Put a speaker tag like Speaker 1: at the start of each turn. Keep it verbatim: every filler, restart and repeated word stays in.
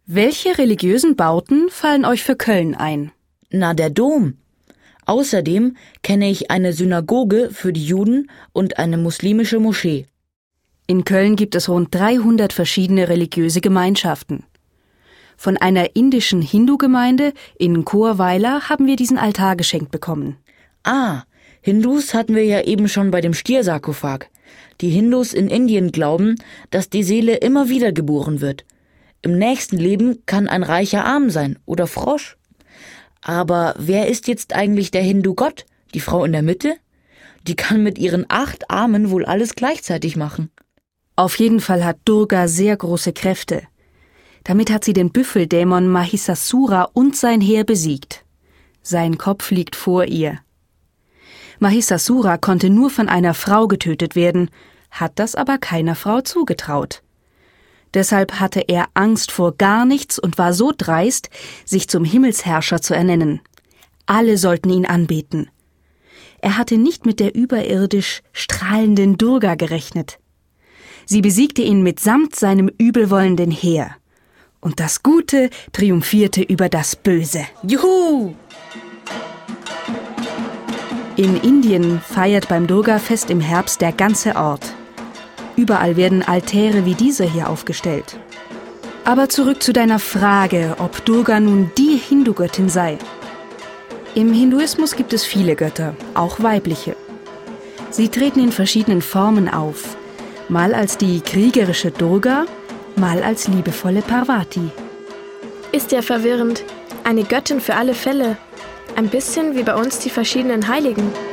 Speaker 1: Welche religiösen Bauten fallen euch für Köln ein?
Speaker 2: Na, der Dom. Außerdem kenne ich eine Synagoge für die Juden und eine muslimische Moschee.
Speaker 1: In Köln gibt es rund dreihundert verschiedene religiöse Gemeinschaften. Von einer indischen Hindu-Gemeinde in Chorweiler haben wir diesen Altar geschenkt bekommen.
Speaker 2: Ah, Hindus hatten wir ja eben schon bei dem Stiersarkophag. Die Hindus in Indien glauben, dass die Seele immer wieder geboren wird. Im nächsten Leben kann ein reicher Arm sein oder Frosch. Aber wer ist jetzt eigentlich der Hindu-Gott? Die Frau in der Mitte? Die kann mit ihren acht Armen wohl alles gleichzeitig machen.
Speaker 1: Auf jeden Fall hat Durga sehr große Kräfte. Damit hat sie den Büffeldämon Mahisasura und sein Heer besiegt. Sein Kopf liegt vor ihr. Mahisasura konnte nur von einer Frau getötet werden, hat das aber keiner Frau zugetraut. Deshalb hatte er Angst vor gar nichts und war so dreist, sich zum Himmelsherrscher zu ernennen. Alle sollten ihn anbeten. Er hatte nicht mit der überirdisch strahlenden Durga gerechnet. Sie besiegte ihn mitsamt seinem übelwollenden Heer. Und das Gute triumphierte über das Böse.
Speaker 2: Juhu!
Speaker 1: In Indien feiert beim Durga-Fest im Herbst der ganze Ort. Überall werden Altäre wie dieser hier aufgestellt. Aber zurück zu deiner Frage, ob Durga nun die Hindu-Göttin sei. Im Hinduismus gibt es viele Götter, auch weibliche. Sie treten in verschiedenen Formen auf, mal als die kriegerische Durga, mal als liebevolle Parvati.
Speaker 3: Ist ja verwirrend. Eine Göttin für alle Fälle. Ein bisschen wie bei uns die verschiedenen Heiligen.